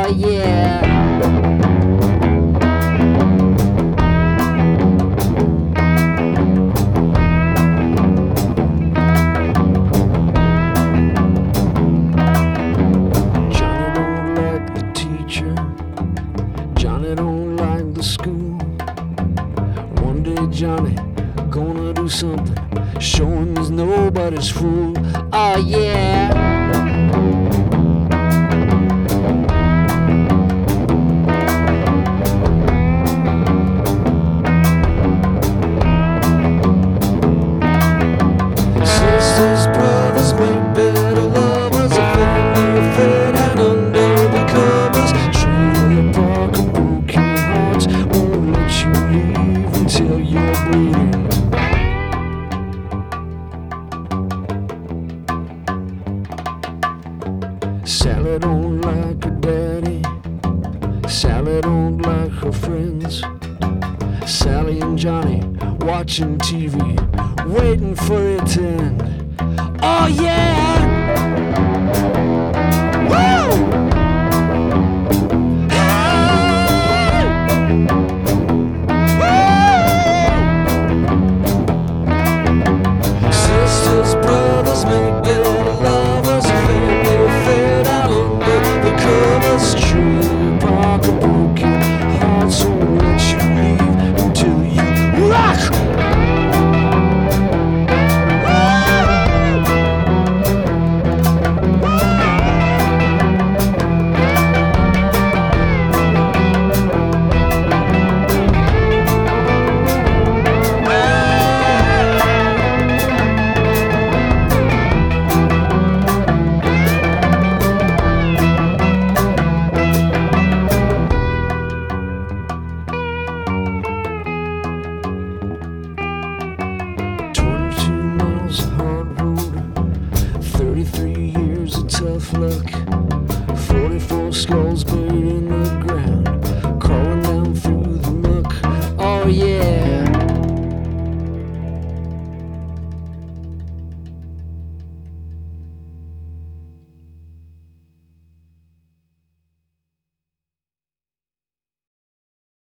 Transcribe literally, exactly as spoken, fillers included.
yeah. Johnny don't like the teacher. Johnny don't like the school. One day Johnny gonna do something, show him he's nobody's fool. Oh yeah. Sisters, brothers, make better lovers, a family affair and under the covers. Trailer park of broken hearts won't let you leave until you're bleeding. Sally don't like her daddy. Sally don't like her friends. Sally and Johnny watching T V, waiting for it to end. Oh yeah! Woo! Hey! Woo! Sisters, brothers, make better lovers, a family affair down under the covers. Trailer park of broken hearts won't let you leave until you rock. thirty-three years of tough luck, forty-four skulls buried in the ground, crawling down through the muck. Oh yeah.